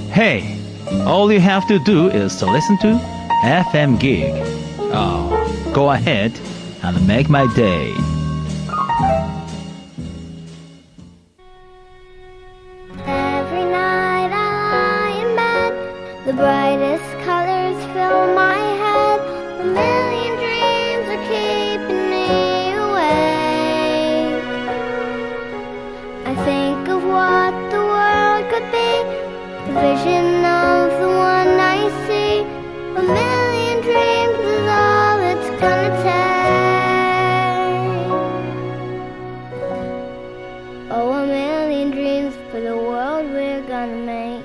Hey, all you have to do is to listen to FM Gig. Oh, go ahead and make my day. Every night I lie in bed, the brightest colors fill my head. A million dreams are keeping me awake. I think of what the world could be, the vision of the one I see. A million dreams is all it's gonna take. Oh, a million dreams for the world we're gonna make.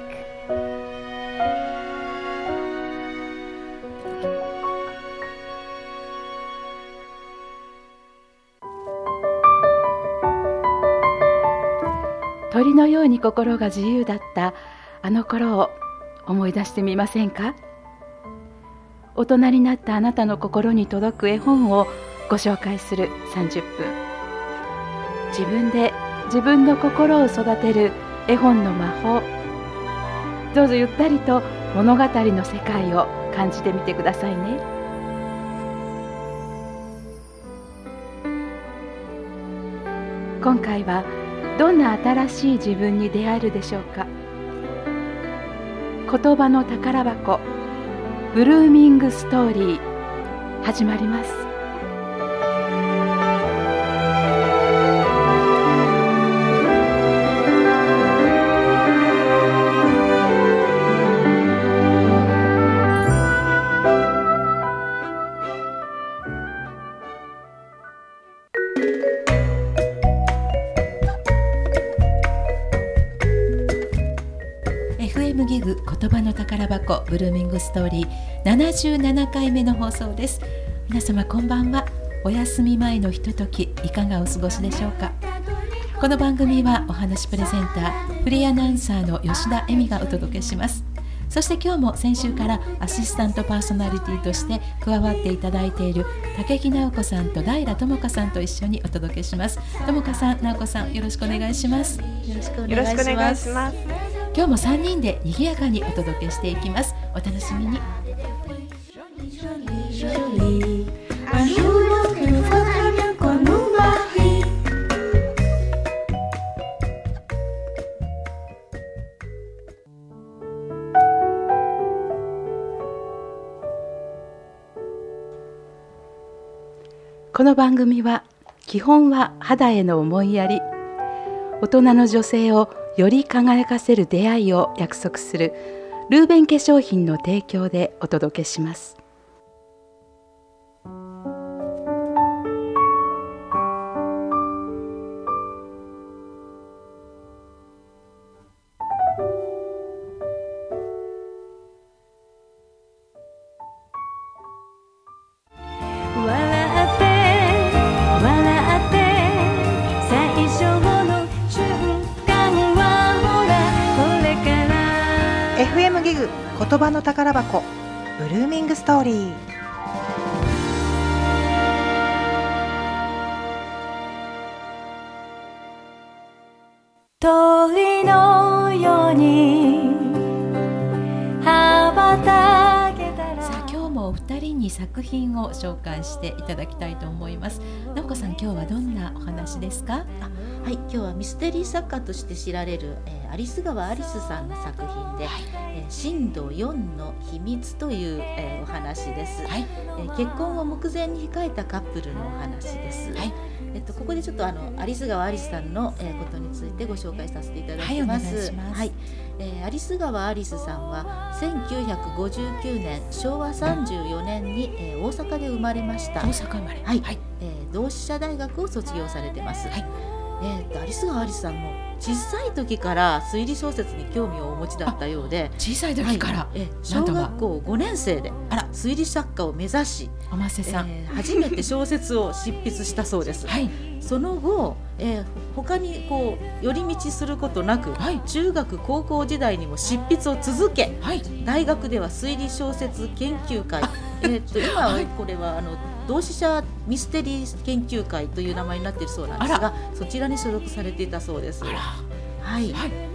鳥のように心が自由だったあの頃を思い出してみませんか？大人になったあなたの心に届く絵本をご紹介する30分。自分で自分の心を育てる絵本の魔法。どうぞゆったりと物語の世界を感じてみてくださいね。今回はどんな新しい自分に出会えるでしょうか。言葉の宝箱、ブルーミングストーリー、始まります。FM ギグ言葉の宝箱ブルーミングストーリー77回目の放送です。皆様こんばんは。お休み前のひとときいかがお過ごしでしょうか。この番組はお話プレゼンターフリーアナウンサーの吉田恵美がお届けします。そして今日も先週からアシスタントパーソナリティとして加わっていただいている竹木直子さんと平智香さんと一緒にお届けします。智香さん、直子さん、よろしくお願いします。 よろしくお願いします。 今日も3人で賑やかにお届けしていきます。お楽しみに。この番組は基本は肌への思いやり、大人の女性をより輝かせる出会いを約束するルーベン化粧品の提供でお届けします。 FM ギグ言葉の宝箱ブルーミングストーリー。 鳥のように羽ばたけたら。 さあ今日もお二人に作品を紹介していただきたいと思います。直子さん、今日はどんなお話ですか？ はい、今日はミステリー作家として知られる、有栖川アリスさんの作品で、震度4の秘密という、お話です、はい。結婚を目前に控えたカップルのお話です、はい。ここでちょっと有栖川アリスさんの、ことについてご紹介させていただきます。はい、お願いします。はい、有栖川アリスさんは1959年昭和34年に、大阪で生まれました。 大阪生まれ、 はい、はい。同志社大学を卒業されてます。はい。有栖川アリスさんも小さい時から推理小説に興味をお持ちだったようで、 小さい時から、 小学校5年生で推理作家を目指し、初めて小説を執筆したそうです。はい、その後、他にこう寄り道することなく、はい、中学高校時代にも執筆を続け、はい、大学では推理小説研究会、今はこれは同志社ミステリー研究会という名前になっているそうなんですが、そちらに所属されていたそうです。はい、はい。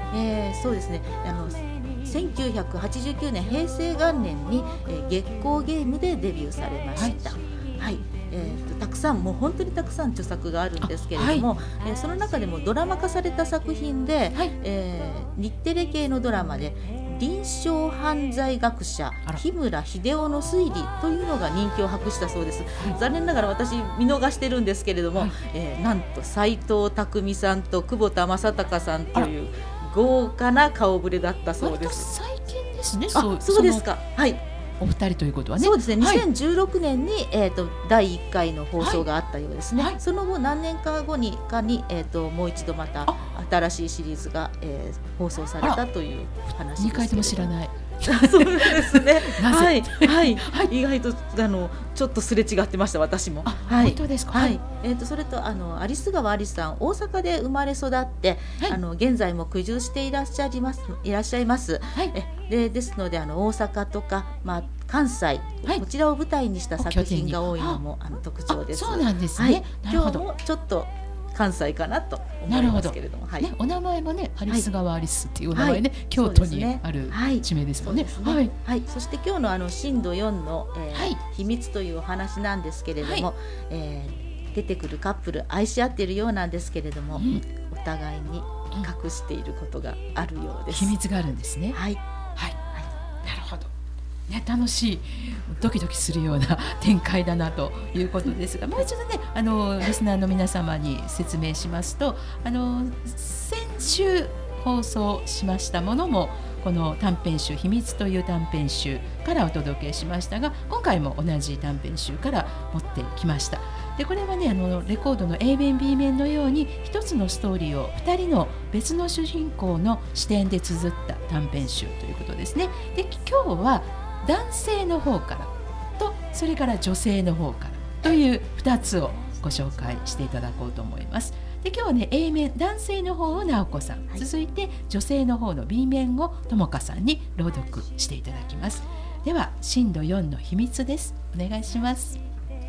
そうですね、1989年平成元年に、月光ゲームでデビューされました。はい、たくさん、もう本当にたくさん著作があるんですけれども、その中でもドラマ化された作品で、日テレ系のドラマで臨床犯罪学者日村秀夫の推理というのが人気を博したそうです。残念ながら私見逃してるんですけれども、なんと斎藤工さんと久保田正孝さんという豪華な顔ぶれだったそうです。 最近ですね。 そうですか。はい。 お二人ということはね。 そうですね。2016年に、第1回の放送があったようですね。その後何年か後にもう一度また新しいシリーズが、放送されたという話です。 2回とも知らない。 そうですね。はい、意外とちょっとすれ違ってました、私も。 本当ですか。はい。 それと有栖川有栖さん、大阪で生まれ育って、現在も居住していらっしゃいます。ですので大阪とか、関西、こちらを舞台にした作品が多いのも特徴です。 そうなんですね。 今日もちょっと関西かなと思いますけれども、 お名前もね、有栖川有栖っていうお名前ね、京都にある地名ですもんね。 そして今日の震度4の秘密というお話なんですけれども、出てくるカップル愛し合っているようなんですけれども、お互いに隠していることがあるようです。 秘密があるんですね。なるほど。楽しい、ドキドキするような展開だなということですが、もう一度ね、リスナーの皆様に説明しますと、先週放送しましたものもこの短編集秘密という短編集からお届けしましたが、今回も同じ短編集から持ってきました。でこれはね、レコードの A 面 B 面のように一つのストーリーを2人の別の主人公の視点で綴った短編集ということですね。で今日は男性の方からと、それから女性の方からという2つをご紹介していただこうと思います。で今日はね、 A 面男性の方を直子さん、続いて女性の方の B 面を友香さんに朗読していただきます。では震度4の秘密です。お願いします。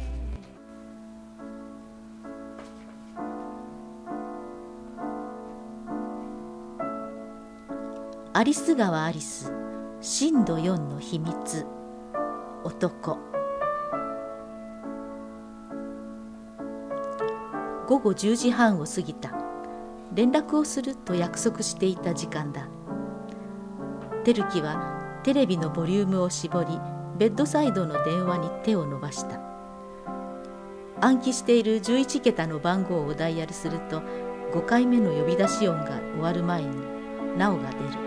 有栖川有栖震度4の秘密。男。午後10時半を過ぎた。連絡をすると約束していた時間だ。輝樹はテレビのボリュームを絞り、ベッドサイドの電話に手を伸ばした。暗記している11桁の番号をダイヤルすると、5回目の呼び出し音が終わる前になおが出る。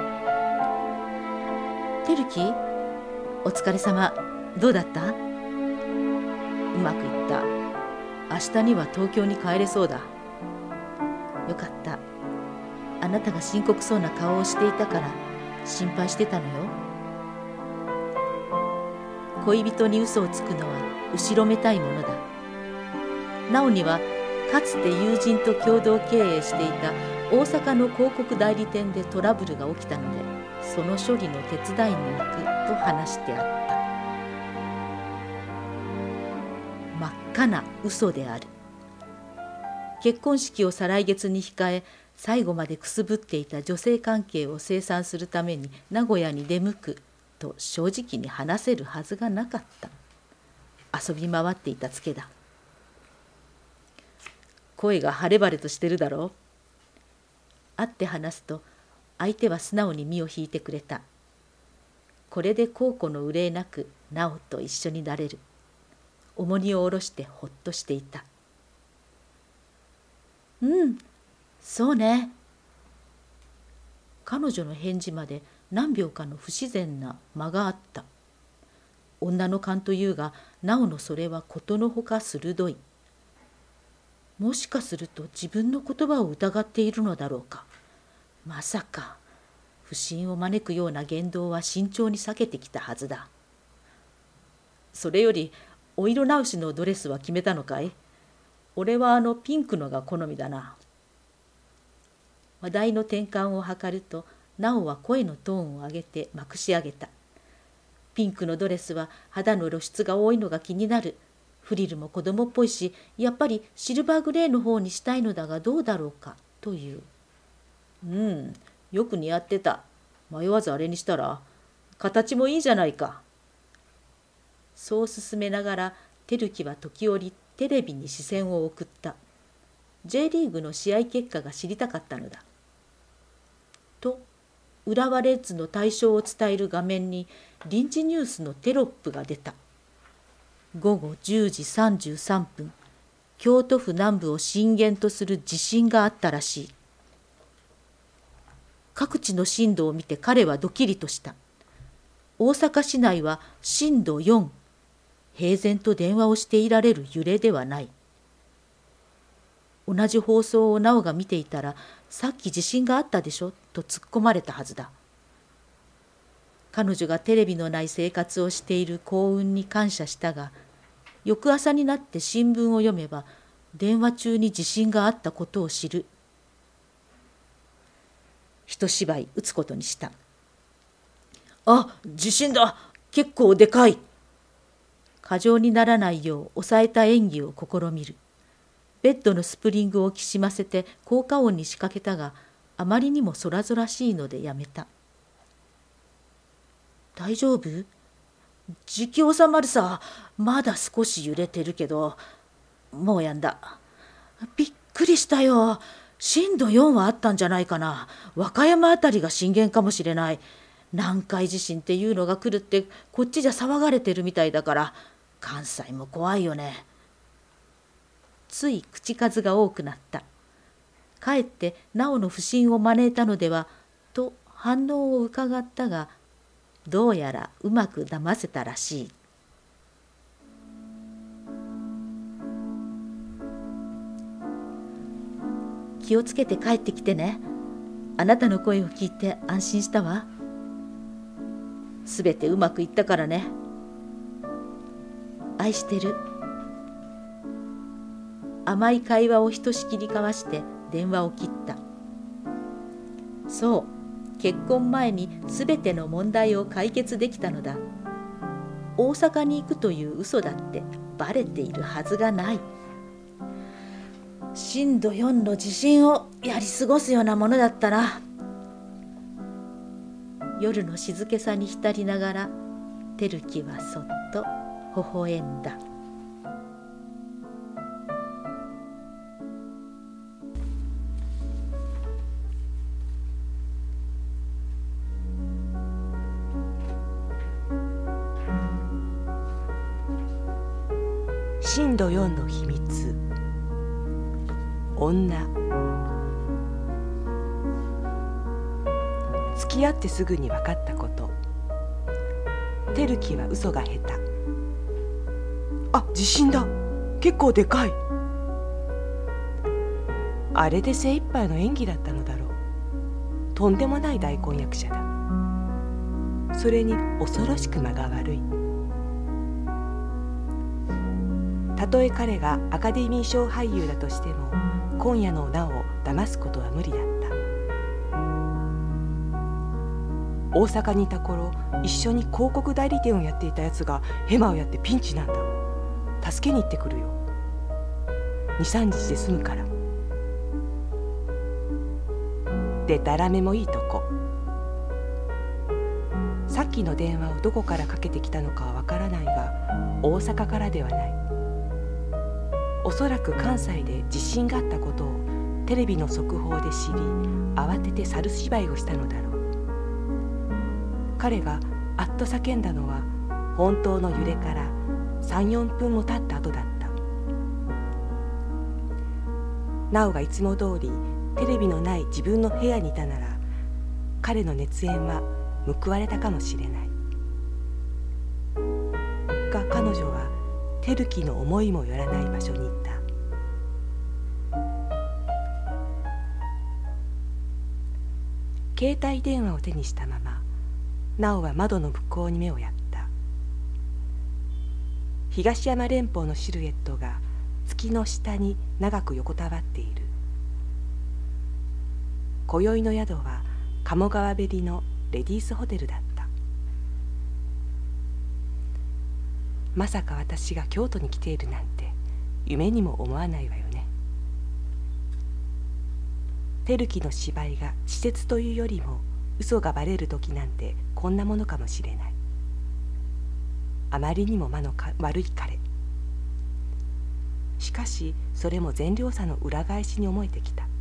輝樹、お疲れ様。どうだった？うまくいった。明日には東京に帰れそうだ。よかった。あなたが深刻そうな顔をしていたから心配してたのよ。恋人に嘘をつくのは後ろめたいものだ。なおにはかつて友人と共同経営していた大阪の広告代理店でトラブルが起きたので、その処理の手伝いに行くと話してあった。真っ赤な嘘である。結婚式を再来月に控え、最後までくすぶっていた女性関係を清算するために名古屋に出向くと正直に話せるはずがなかった。遊び回っていたツケだ。声が晴れ晴れとしてるだろう。会って話すと相手は素直に身を引いてくれた。これで孝子の憂いなく直と一緒になれる。重荷を下ろしてほっとしていた。そうね。彼女の返事まで何秒かの不自然な間があった。女の勘というが、直のそれはことのほか鋭い。もしかすると自分の言葉を疑っているのだろうか。まさか不審を招くような言動は慎重に避けてきたはずだ。それよりお色直しのドレスは決めたのかい？俺はピンクのが好みだな。話題の転換を図ると、なおは声のトーンを上げてまくし上げた。ピンクのドレスは肌の露出が多いのが気になる。フリルも子供っぽいし、やっぱりシルバーグレーの方にしたいのだがどうだろうかという。 よく似合ってた。迷わずあれにしたら。形もいいじゃないか。そう進めながら、輝樹は時折テレビに視線を送った。J リーグの試合結果が知りたかったのだ。と、浦和レッズの大勝を伝える画面に臨時ニュースのテロップが出た。午後10時33分、京都府南部を震源とする地震があったらしい。各地の震度を見て彼はドキリとした。大阪市内は震度4、平然と電話をしていられる揺れではない。同じ放送を直が見ていたら、さっき地震があったでしょと突っ込まれたはずだ。彼女がテレビのない生活をしている幸運に感謝したが、翌朝になって新聞を読めば、電話中に地震があったことを知る。一芝居打つことにした。あ、地震だ。結構でかい。過剰にならないよう抑えた演技を試みる。ベッドのスプリングをきしませて効果音に仕掛けたが、あまりにもそらぞらしいのでやめた。大丈夫？じき収まるさ。まだ少し揺れてるけど、もうやんだ。びっくりしたよ。震度4はあったんじゃないかな。和歌山あたりが震源かもしれない。南海地震っていうのが来るってこっちじゃ騒がれてるみたいだから、関西も怖いよね。つい口数が多くなった。かえって直の不審を招いたのではと反応を伺ったが、どうやらうまく騙せたらしい。気をつけて帰ってきてね。あなたの声を聞いて安心したわ。すべてうまくいったからね。愛してる。甘い会話をひとしきり交わして電話を切った。そう、結婚前にすべての問題を解決できたのだ。大阪に行くという嘘だってバレているはずがない。震度4の地震をやり過ごすようなものだったな。夜の静けさに浸りながら、輝樹はそっと微笑んだ。 震度4の秘密。女。付き合ってすぐに分かったこと。輝樹は嘘が下手。あ、地震だ。結構でかい。あれで精一杯の演技だったのだろう。とんでもない大根役者だ。それに恐ろしく間が悪い。たとえ彼がアカデミー賞俳優だとしても、今夜の直を騙すことは無理だった。大阪にいた頃、一緒に広告代理店をやっていたやつがヘマをやってピンチなんだ。助けに行ってくるよ。2、3日で済むから。でたらめもいいとこ。さっきの電話をどこからかけてきたのかはわからないが、大阪からではない。おそらく関西で地震があったことをテレビの速報で知り、慌てて猿芝居をしたのだろう。彼があっと叫んだのは、本当の揺れから3、4分も経った後だった。直がいつも通りテレビのない自分の部屋にいたなら、彼の熱演は報われたかもしれない。が彼女は輝樹の思いもよらない場所に行った。携帯電話を手にしたまま、直は窓の向こうに目をやった。東山連峰のシルエットが月の下に長く横たわっている。今宵の宿は鴨川べりのレディースホテルだった。まさか私が京都に来ているなんて夢にも思わないわよね。 照樹の芝居が稚拙というよりも嘘がバレる時なんてこんなものかもしれない。あまりにも悪い彼。しかしそれも善良さの裏返しに思えてきた。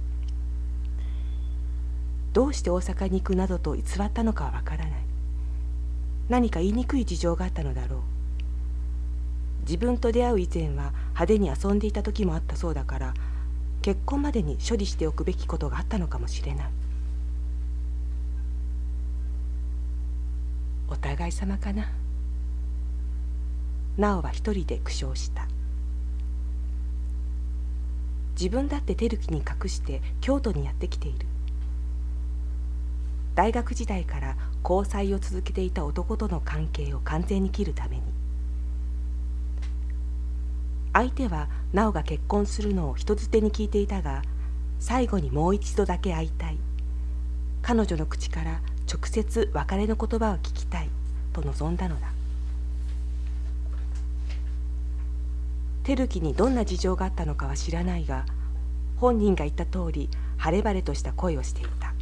どうして大阪に行くなどと偽ったのかはわからない。何か言いにくい事情があったのだろう。自分と出会う以前は派手に遊んでいた時もあったそうだから、結婚までに処理しておくべきことがあったのかもしれない。お互い様かな。直は一人で苦笑した。自分だって照樹に隠して京都にやってきている。大学時代から交際を続けていた男との関係を完全に切るために。相手は直が結婚するのを人づてに聞いていたが、最後にもう一度だけ会いたい、彼女の口から直接別れの言葉を聞きたいと望んだのだ。照樹にどんな事情があったのかは知らないが、本人が言った通り晴れ晴れとした声をしていた。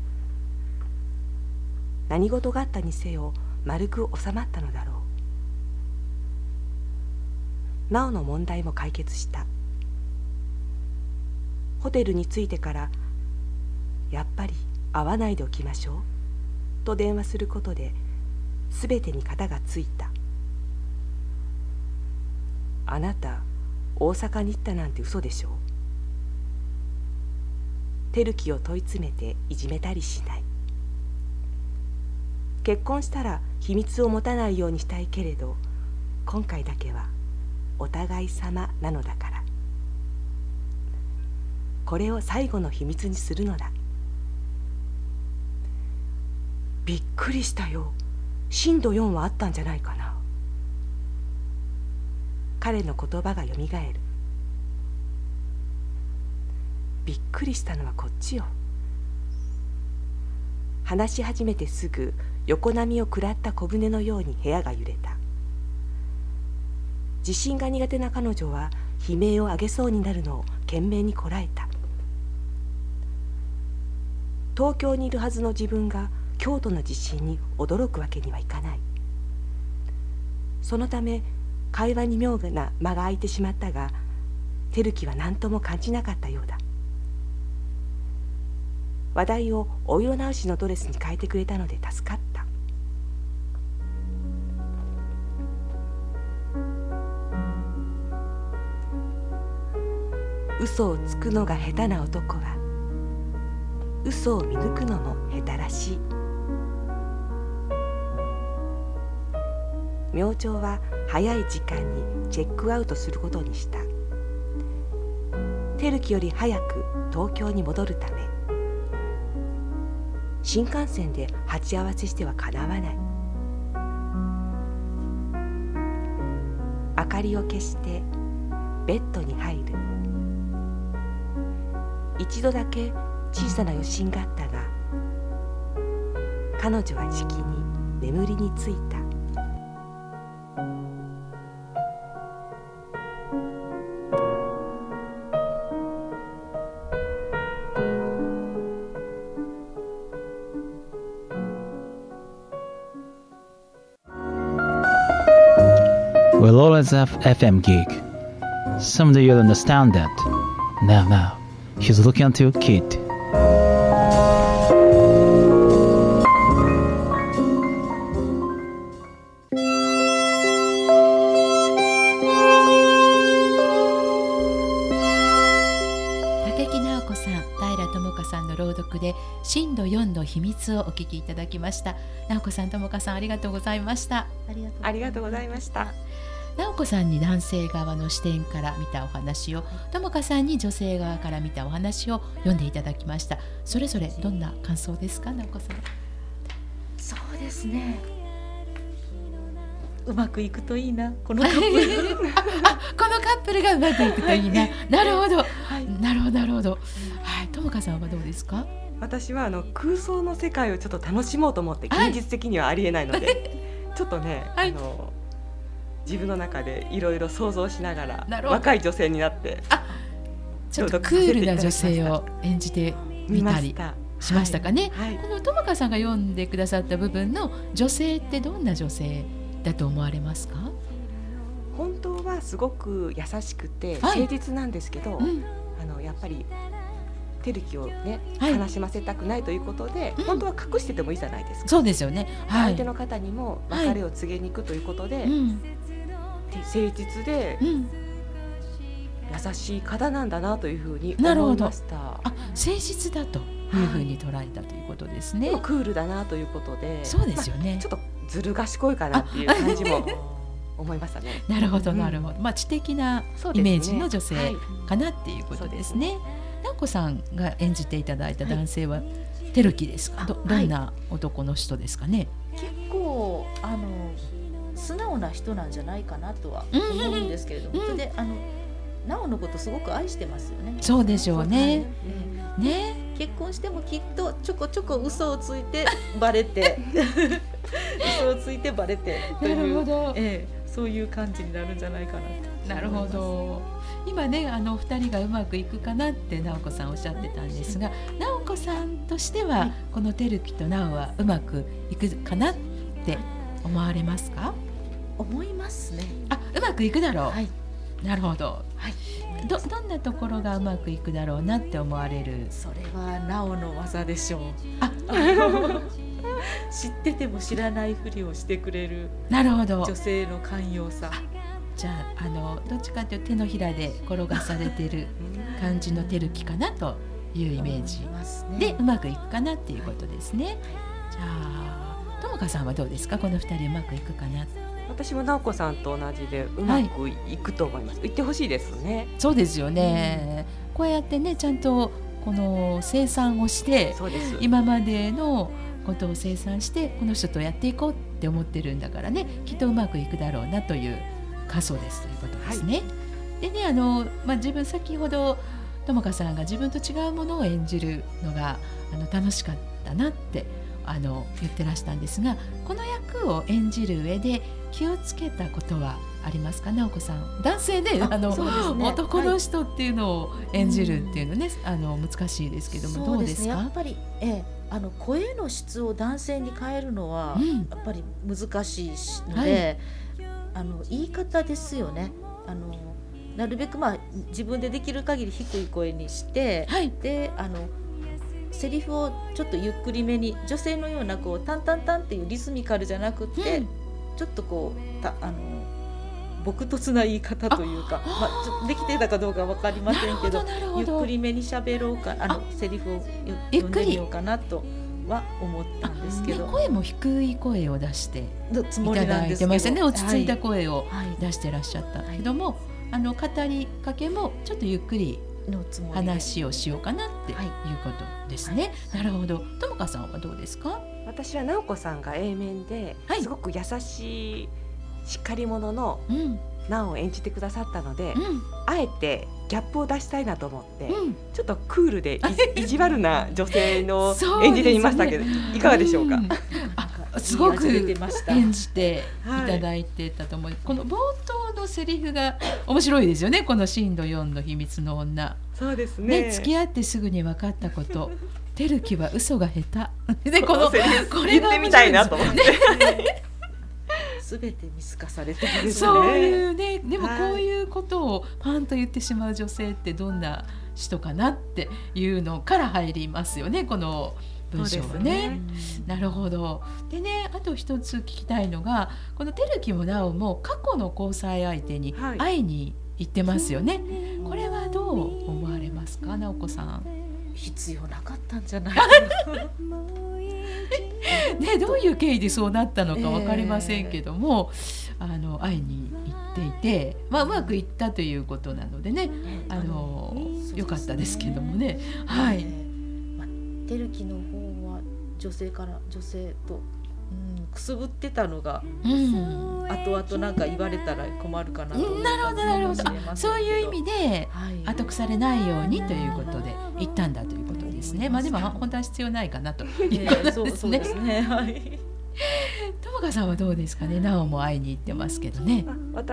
何事があったにせよ丸く収まったのだろう。直の問題も解決した。ホテルに着いてからやっぱり会わないでおきましょうと電話することで全てに片がついた。あなた大阪に行ったなんて嘘でしょう。照樹を問い詰めていじめたりしない。結婚したら秘密を持たないようにしたいけれど、今回だけはお互い様なのだから、これを最後の秘密にするのだ。びっくりしたよ。震度4はあったんじゃないかな。彼の言葉がよみがえる。びっくりしたのはこっちよ。話し始めてすぐ横波を食らった小舟のように部屋が揺れた。地震が苦手な彼女は悲鳴を上げそうになるのを懸命にこらえた。東京にいるはずの自分が京都の地震に驚くわけにはいかない。そのため会話に妙な間が空いてしまったが、照樹は何とも感じなかったようだ。話題をお色直しのドレスに変えてくれたので助かった。嘘をつくのが下手な男は嘘を見抜くのも下手らしい。明朝は早い時間にチェックアウトすることにした。照樹より早く東京に戻るため、新幹線で鉢合わせしてはかなわない。明かりを消してベッドに入る。一度だけ小さな余震があったが、彼女はじきに眠りについた。 We'll always have FM gig. Someday you'll understand that. Now, he's looking at your kid. 朗読で震度4の秘密をお聞きいただきました。直子さん、智香さん、ありがとうございました。 ありがとうございました。 直子さんに男性側の視点から見たお話を、智香さんに女性側から見たお話を読んでいただきました。それぞれどんな感想ですか、直子さん。 そうですね、うまくいくといいな、このカップルこのカップルがうまくいくといいな。なるほど、なるほど、なるほど。智香さんはどうですか？ 私は空想の世界をちょっと楽しもうと思って、現実的にはありえないので、ちょっとね、自分の中でいろいろ想像しながら若い女性になってちょっとクールな女性を演じて見たりしましたかね。 はい、 この友香さんが読んでくださった部分の女性ってどんな女性だと思われますか？ 本当はすごく優しくてはい誠実なんですけど、やっぱり輝樹をね、悲しませたくないということで、本当は隠しててもいいじゃないですか。 そうですよね。はい、 相手の方にも別れを告げに行くということで、誠実で、優しい方なんだなというふうに思いました。 誠実だというふうに捉えたということですね。 でもクールだなということで、 そうですよね。 ちょっとずる賢いかなっていう感じも思いましたね。 なるほどなるほど。知的なイメージの女性かなっていうことですね。直子さんが演じていただいた男性は輝樹ですか？どんな男の人ですかね？ 結構素直な人なんじゃないかなとは思うんですけれども、それで直のことすごく愛してますよね。 そうでしょうね。 結婚してもきっとちょこちょこ嘘をついてバレて嘘をついてバレてという、 なるほど、 そういう感じになるんじゃないかなって。 なるほど。今ね2人がうまくいくかなって直子さんおっしゃってたんですが、直子さんとしては、この輝樹と直はうまくいくかなって思われますか？ 思いますね。 うまくいくだろう。 はい、 なるほど。どんなところがうまくいくだろうなって思われる？ それは直の技でしょう。知ってても知らないふりをしてくれる。 なるほど。 女性の寛容さ。 じゃあどっちかというと手のひらで転がされてる感じの輝樹かなというイメージでうまくいくかなっていうことですね。じゃあ友香さんはどうですか？この2人うまくいくかな？ 私も直子さんと同じでうまくいくと思います。いってほしいですね。 そうですよね。こうやってね、ちゃんとこの清算をして、今までのことを清算してこの人とやっていこうって思ってるんだからね、きっとうまくいくだろうなという仮想ですということですね。でね、自分先ほど友香さんが自分と違うものを演じるのが楽しかったなって言ってらしたんですが、この役を演じる上で気をつけたことはありますか？直子さん、男性で、男の人っていうのを演じるっていうのね、難しいですけども、どうですか？ やっぱり、声の質を男性に変えるのはやっぱり難しいので、言い方ですよね。なるべく自分でできる限り低い声にして、でセリフをちょっとゆっくりめに、女性のようなタンタンタンっていうリズミカルじゃなくて、ちょっと朴突な言い方というか、ちょっとできてたかどうか分かりませんけど、ゆっくりめに喋ろうか、セリフを読んでみようかなとは思ったんですけど、 声も低い声を出していただいてましたね。落ち着いた声を出してらっしゃったけども、語りかけもちょっとゆっくり話をしようかなっていうことですね。なるほど。友香さんはどうですか？ 私は直子さんが A 面ですごく優しいしっかり者の直を演じてくださったので、あえてギャップを出したいなと思って、ちょっとクールで意地悪な女性の演じてみましたけど、いかがでしょうか？ すごく演じていただいてたと思う。この冒頭のセリフが面白いですよね。この震度4の秘密の女。 そうですね。 付き合ってすぐに分かったこと。輝樹は嘘が下手。でこれ言ってみたいなと思って。 すべて見透かされてるんですね。 そういうね。でもこういうことをパンと言ってしまう女性ってどんな人かなっていうのから入りますよね。この文章はね。なるほど。でね、あと一つ聞きたいのが、この輝樹も直も過去の交際相手に会いに行ってますよね。これはどう思われますか、直子さん？ 必要なかったんじゃないかな。 ね、どういう経緯でそうなったのか分かりませんけども、会いに行っていて、うまくいったということなのでね、よかったですけどもね。はい。 輝樹の方は女性と、くすぶってたのが、後々なんか言われたら困るかなと思ったかもしれませんけど。なるほど。そういう意味で、後腐れないようにということで行ったんだということですね。でも本当は必要ないかなということですね。友香さんはどうですかね？直も会いに行ってますけどね。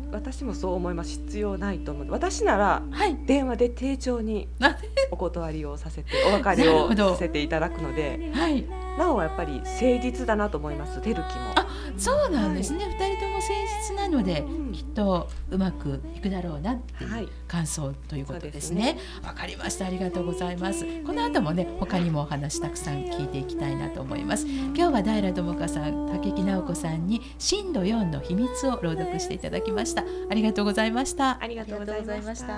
私もそう思います。必要ないと思う。私なら、電話で丁重にお断りをさせてお別れをさせていただくので、なおやっぱり誠実だなと思います。出る気も。 そうなんですね、2人とも誠実なので、きっとうまくいくだろうなっていう感想ということですね。わかりました、ありがとうございます。この後もね、他にもお話たくさん聞いていきたいなと思います。今日は平智香さん、武木直子さんに震度4の秘密を朗読していただきました。ありがとうございました。 ありがとうございました。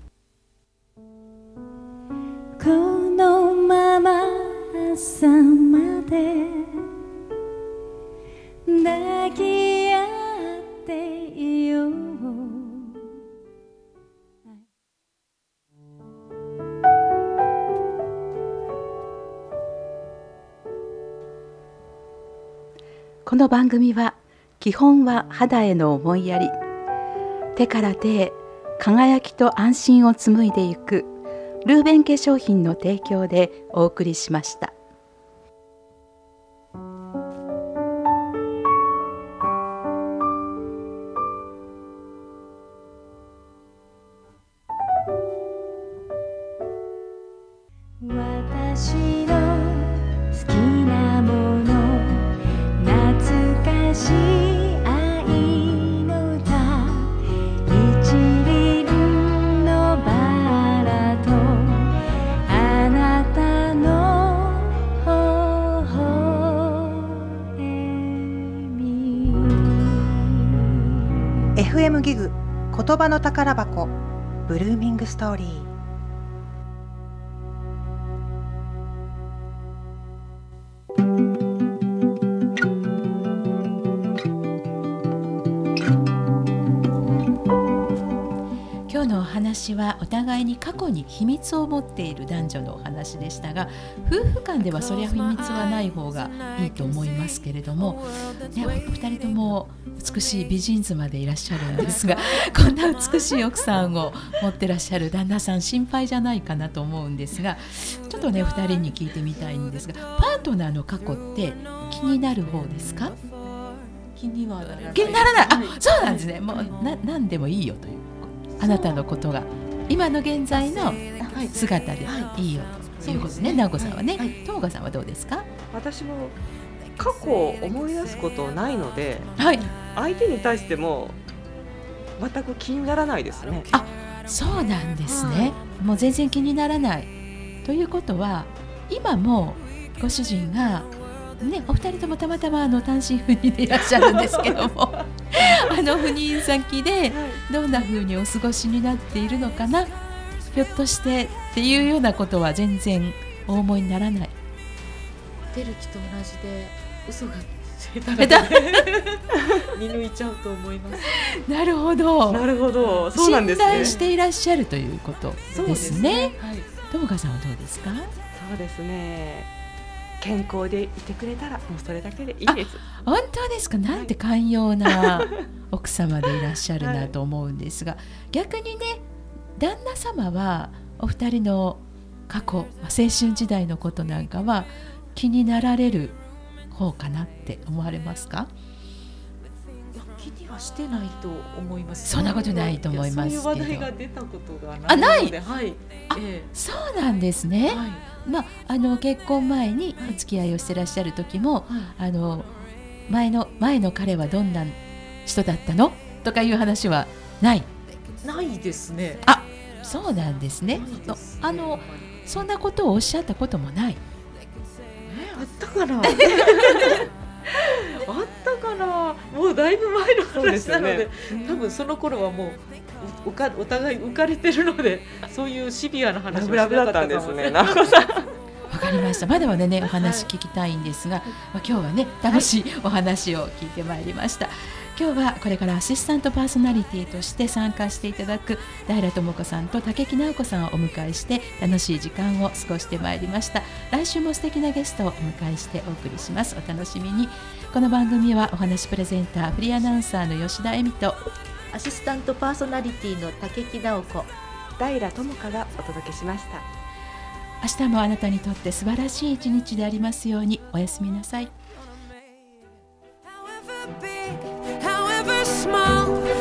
このまま朝まで抱き合っていよう。 この番組は基本は肌への思いやり、手から手へ輝きと安心を紡いでいくルーベン化粧品の提供でお送りしました。 私の好きなもの、懐かしい愛の歌、一輪のバラとあなたの微笑み。 FM ギグ言葉の宝箱、ブルーミングストーリー。 今日のお話はお互いに過去に秘密を持っている男女のお話でしたが、夫婦間ではそりゃ秘密はない方がいいと思いますけれども、ね、お二人とも美しい美人妻でいらっしゃるんですがこんな美しい奥さんを持ってらっしゃる旦那さん心配じゃないかなと思うんですが、ちょっとね二人に聞いてみたいんですが、パートナーの過去って気になる方ですか？ 気にはならない。 気にならない。そうなんですね。もう何でもいいよという、あなたのことが今の現在の姿でいいよということね。直子さんはね、智香さんはどうですか？ 私も過去を思い出すことないので、相手に対しても全く気にならないですね。 あ、そうなんですね。もう全然気にならないということは、今もご主人がね、お二人ともたまたま単身赴任でいらっしゃるんですけども赴任先でどんな風にお過ごしになっているのかな、ひょっとしてっていうようなことは全然お思いにならない。 出る気と同じで嘘が下手見抜いちゃうと思います。 なるほど、 なるほど、そうなんですね。 信頼していらっしゃるということですね。智香さんはどうですか？ そうですね、健康でいてくれたらもうそれだけでいいです。 本当ですか？なんて寛容な奥様でいらっしゃるなと思うんですが、逆にね、旦那様はお二人の過去、青春時代のことなんかは気になられる方かなって思われますか？ 気にはしてないと思います。 そんなことないと思いますけど、 そういう話題が出たことがないので。 ない。そうなんですね。結婚前にお付き合いをしてらっしゃる時も、前の彼はどんな人だったのとかいう話はないですね。 あ、そうなんですね。そんなことをおっしゃったこともない。 あったかなあったかな、もうだいぶ前の話なので、多分その頃はもうお互い浮かれてるので、そういうシビアな話をしなかったかも。ラブラブだったんですね、直子さん。 わかりました。まだまだね、お話聞きたいんですが、今日はね、楽しいお話を聞いてまいりました。今日はこれからアシスタントパーソナリティとして参加していただく平智子さんと武木直子さんをお迎えして楽しい時間を過ごしてまいりました。来週も素敵なゲストをお迎えしてお送りします。お楽しみに。この番組はお話プレゼンター、フリーアナウンサーの吉田恵美とアシスタントパーソナリティの武木直子、 平智香がお届けしました。 明日もあなたにとって素晴らしい一日でありますように。おやすみなさい。 Small